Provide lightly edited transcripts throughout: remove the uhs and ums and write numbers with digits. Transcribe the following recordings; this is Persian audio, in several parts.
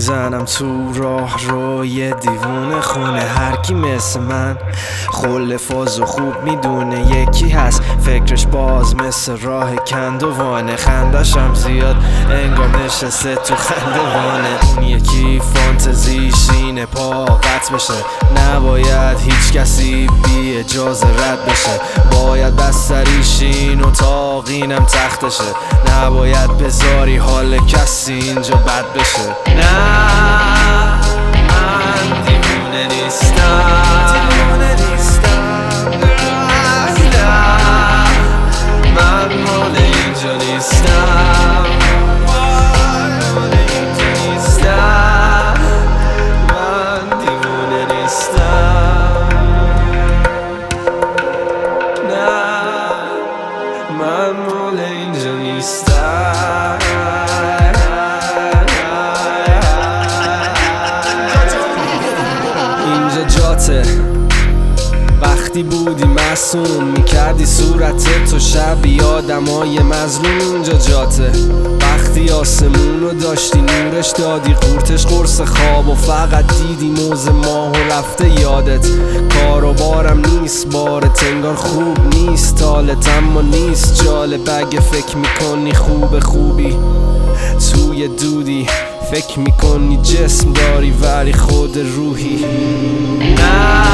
میزنم تو راه رو یه دیوونه خونه. هر کی مثل من خل فاز و خوب میدونه یکی هست فکرش باز مثل راه کندوانه. خندشم زیاد انگار نشسته تو خندوانه. اون یکی فانتزیش اینه پا قطع بشه، نباید هیچ کسی بی اجازه رد بشه. باید بستریش این اتاق اینم تختشه، نباید بذاری حال کسی اینجا بد بشه. نه من دیوونه نیستم، نه من مال اینجا نیستم، من دیوونه نیستم، نه من مال اینجا نیستم. اینجا جاته وقتی بودی معصوم میکردی صورت تو شبیه آدمای مظلوم. اینجا جاته وقتی آسمونو داشتی نورش دادی قورتش قرص خواب و فقط دیدی موز ماه و رفته یادت. کار و بارم نیست بارت انگار خوب نیست حالت، اما نیست جالب اگه فکر میکنی خوبی توی دودی فکر میکنی جسم داری ولی خود روحی. نه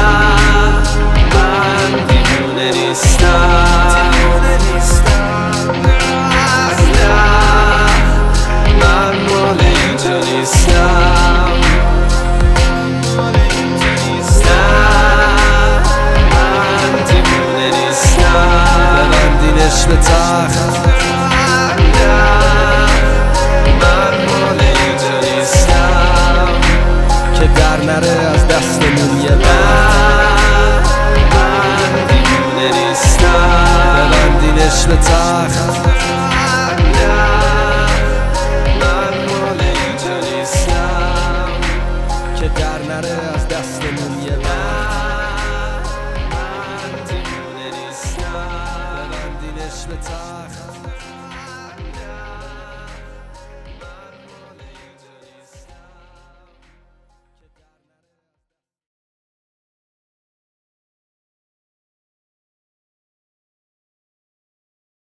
من دیوونه نیستم، نه من مال اینجا نیستم، نه من دیوونه نیستم. ببندینش به تخت، نه من مال اینجا نیستم که در نره از دستمون یه ببندینش به تخت.